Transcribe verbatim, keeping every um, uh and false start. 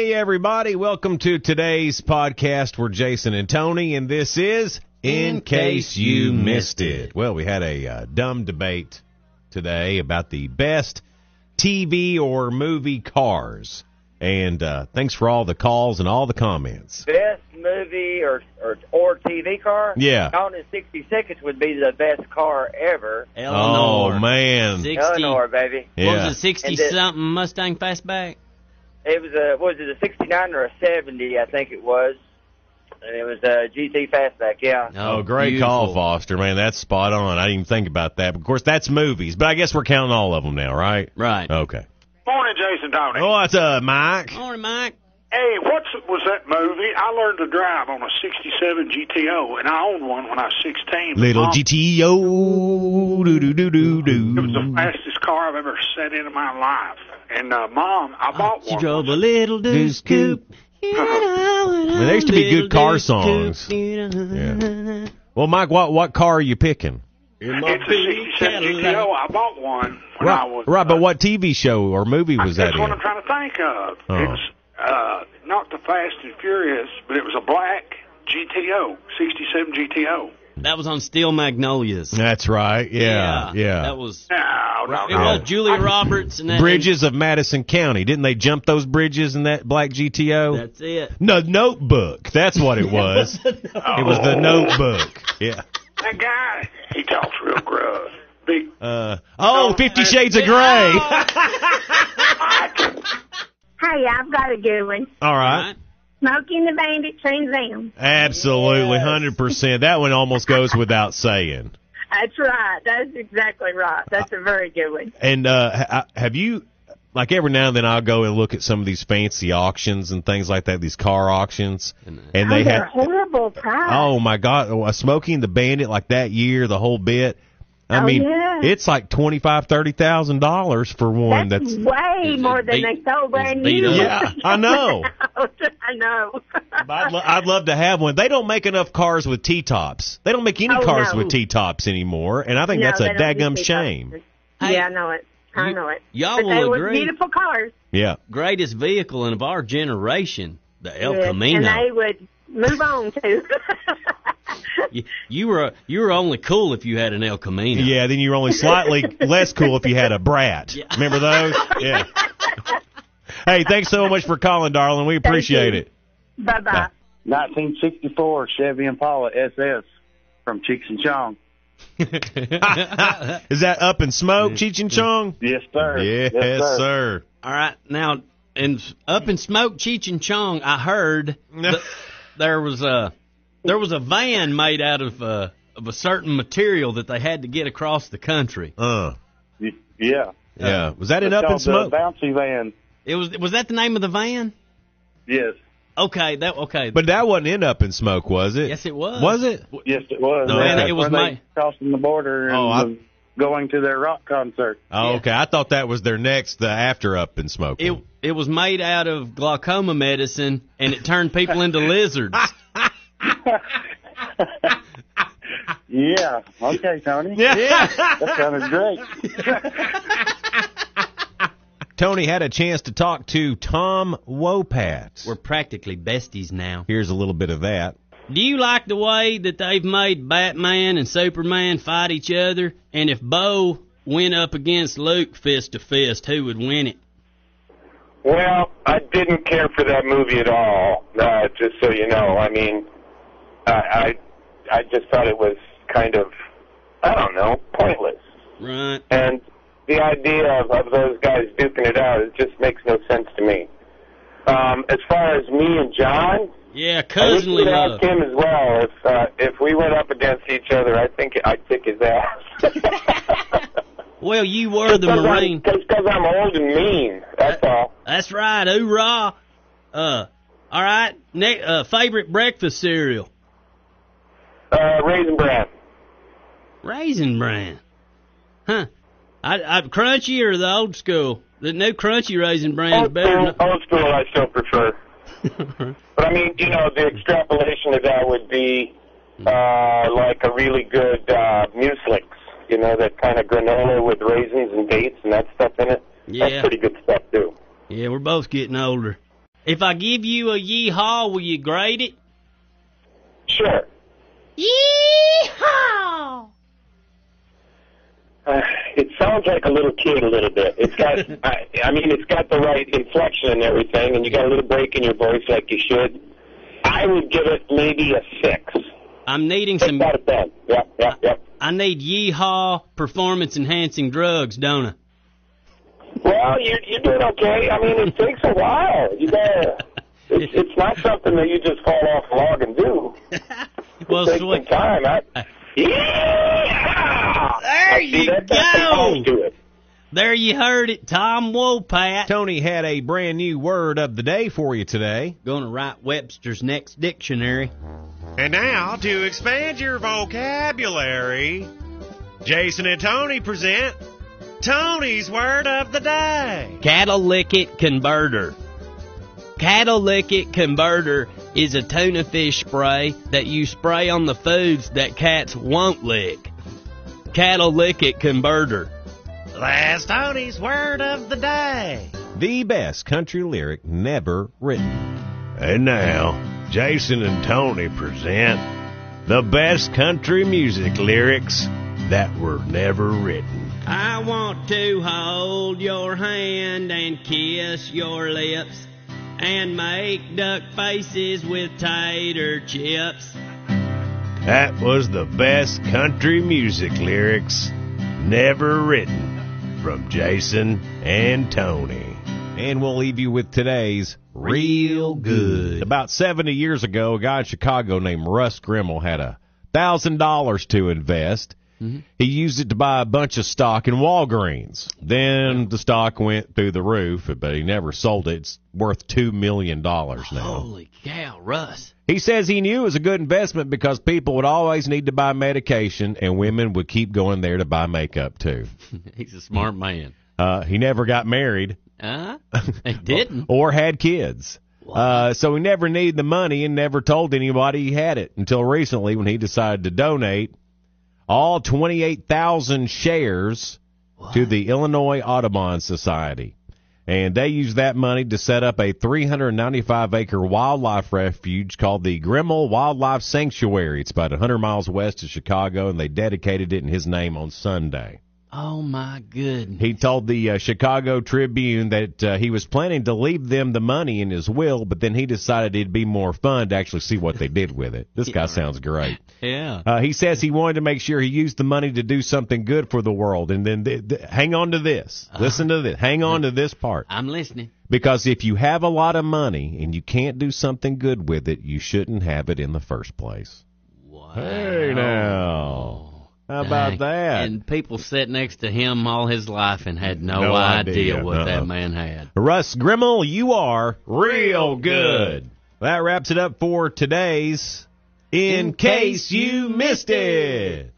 Hey, everybody. Welcome to today's podcast. We're Jason and Tony, and this is In Case You Missed It. Well, we had a uh, dumb debate today about the best T V or movie cars. And uh, thanks for all the calls and all the comments. Best movie or or, or T V car? Yeah. Gone in sixty seconds would be the best car ever. Eleanor. Oh, man. sixty, Eleanor, baby. Yeah. What was it, sixty-something Mustang Fastback? It was a, what was it, a sixty-nine or a seventy, I think it was. And it was a G T Fastback, yeah. Oh, great beautiful. call, Foster. Man, that's spot on. I didn't even think about that. But of course, that's movies. But I guess we're counting all of them now, right? Right. Okay. Morning, Jason Tony. Oh, what's up, Mike? Morning, Mike. Hey, what was that movie? I learned to drive on a sixty-seven G T O, and I owned one when I was sixteen. Little Mom, G T O. Do, do, do, do, do. It was the fastest car I've ever sat in in my life. And, uh, Mom, I bought She one. drove a little deuce coupe. I mean, there used to be good car songs. Yeah. Well, Mike, what what car are you picking? It's a sixty-seven G T O. I bought one when Right, I was... right, but uh, what T V show or movie was that That's in? what I'm trying to think of. Oh. It's uh, not the Fast and Furious, but it was a black G T O, sixty-seven G T O. That was on Steel Magnolias. That's right. Yeah, yeah. That was... No, no, It no. was Julia Roberts and that. Bridges of Madison County. Didn't they jump those bridges in that black G T O? That's it. No, Notebook. That's what it was. It was the Notebook. Yeah. That guy, he talks real gruff. Big. Uh, oh, Fifty Shades of Grey. Hey, I've got a good one. All right. Smokey and the Bandit, Trans Am. Absolutely, one hundred percent. That one almost goes without saying. That's right. That's exactly right. That's a very good one. And uh, ha- have you, like every now and then I'll go and look at some of these fancy auctions and things like that, these car auctions. And Oh, they they're have, horrible price. oh my God, a Smokey and the Bandit like that year, the whole bit. I Oh, mean, yeah. it's like twenty-five thousand, thirty thousand dollars for one that's, that's. way It's more than beat- they sold brand it's beat new. up. Yeah, I know. I know. I'd, lo- I'd love to have one. They don't make enough cars with T-tops. They don't make any Oh, cars no. with T-tops anymore, and I think No, that's a they don't do daggum T-tops. shame. Hey, Yeah, I know it. I you- know it. y'all but will they were agree. beautiful cars. Yeah. Greatest vehicle of our generation, the El Yes, Camino. And they would move on to. You, you were you were only cool if you had an El Camino. Yeah, then you're only slightly less cool if you had a Brat. Yeah. Remember those? Yeah. Hey, thanks so much for calling, darling. We appreciate you. it. Bye-bye. nineteen sixty-four Chevy Impala S S from Cheech and Chong. Is that Up in Smoke, Cheech and Chong? Yes, sir. Yes, yes, sir. sir. All right, now in Up in Smoke, Cheech and Chong, I heard that there was a there was a van made out of uh, of a certain material that they had to get across the country. Uh, Y- Yeah. yeah. Was that in It's Up in called Smoke? The bouncy van. It was was that the name of the van? Yes. Okay, that okay. But that wasn't in Up in Smoke, was it? yes, it was. Was it? Yes, it was. No, Yeah, man, it was where my- they crossing the border and Oh, I- was going to their rock concert. Oh, Yeah. okay. I thought that was their next, the after Up in Smoke. It one. it was made out of glaucoma medicine, and it turned people into lizards. Yeah. Okay, Tony. Yeah. That sounded great. Tony had a chance to talk to Tom Wopat. We're practically besties now. Here's a little bit of that. Do you like the way that they've made Batman and Superman fight each other? And if Bo went up against Luke fist to fist, who would win it? Well, I didn't care for that movie at all, uh, just so you know. I mean, I, I I just thought it was kind of, I don't know, pointless. Right. And the idea of, of those guys duking it out, it just makes no sense to me. Um, as far as me and John, Yeah, I wish cousinly you'd love. ask him as well. If uh, if we went up against each other, I think I'd kick his ass. Well, you were the Marine. Just because I'm old and mean, that's all. That's right, hoorah. Uh, all right, ne- uh, favorite breakfast cereal? Uh, Raisin Bran. Raisin Bran. Huh. I, I, crunchy or the old school? The new crunchy Raisin Bran is Old better school, than... old school I still prefer. But, I mean, you know, the extrapolation of that would be uh, like a really good uh, Mueslix, you know, that kind of granola with raisins and dates and that stuff in it. Yeah. That's pretty good stuff, too. Yeah, we're both getting older. If I give you a yeehaw, will you grade it? Sure. Yeehaw! Uh, it sounds like a little kid a little bit. It's got, I, I mean, it's got the right inflection and everything, and you got a little break in your voice like you should. I would give it maybe a six. I'm needing Six some. out of ten. Yep, yep, yep. I need yeehaw performance-enhancing drugs, don't I? Well, you're you're doing okay. I mean, it takes a while. You gotta. It's, it's not something that you just fall off a log and do. Well, it takes sweet. some time. I, yeah. There See, you that, that's the go. pose to it. There you heard it, Tom Wopat. Tony had a brand new word of the day for you today. Going to write Webster's next dictionary. And now, to expand your vocabulary, Jason and Tony present Tony's word of the day. Catalytic converter. Catalytic converter is a tuna fish spray that you spray on the foods that cats won't lick. Catalytic converter. Last Tony's word of the day. The best country lyric never written. And now, Jason and Tony present the best country music lyrics that were never written. I want to hold your hand and kiss your lips and make duck faces with tater chips. That was the best country music lyrics never written from Jason and Tony. And we'll leave you with today's Real Good. About seventy years ago, a guy in Chicago named Russ Grimmel had a thousand dollars to invest. Mm-hmm. He used it to buy a bunch of stock in Walgreens. Then the stock went through the roof, but he never sold it. It's worth two million dollars now. Holy cow, Russ. He says he knew it was a good investment because people would always need to buy medication, and women would keep going there to buy makeup, too. He's a smart man. Uh, he never got married. Uh, he didn't. Or had kids. Wow. Uh, so he never needed the money and never told anybody he had it until recently when he decided to donate all twenty-eight thousand shares what? to the Illinois Audubon Society. And they used that money to set up a three hundred ninety-five acre wildlife refuge called the Grimmel Wildlife Sanctuary. It's about one hundred miles west of Chicago, and they dedicated it in his name on Sunday. Oh, my goodness. He told the uh, Chicago Tribune that uh, he was planning to leave them the money in his will, but then he decided it'd be more fun to actually see what they did with it. This guy sounds great. Yeah. Uh, he says he wanted to make sure he used the money to do something good for the world. And then th- th- hang on to this. Uh, Listen to this. Hang on to this part. I'm listening. Because if you have a lot of money and you can't do something good with it, you shouldn't have it in the first place. Wow. Hey, now. How about Dang. that? And people sat next to him all his life and had no, no idea, idea what uh-uh. that man had. Russ Grimmel, you are real good. That wraps it up for today's In, In Case You Missed It.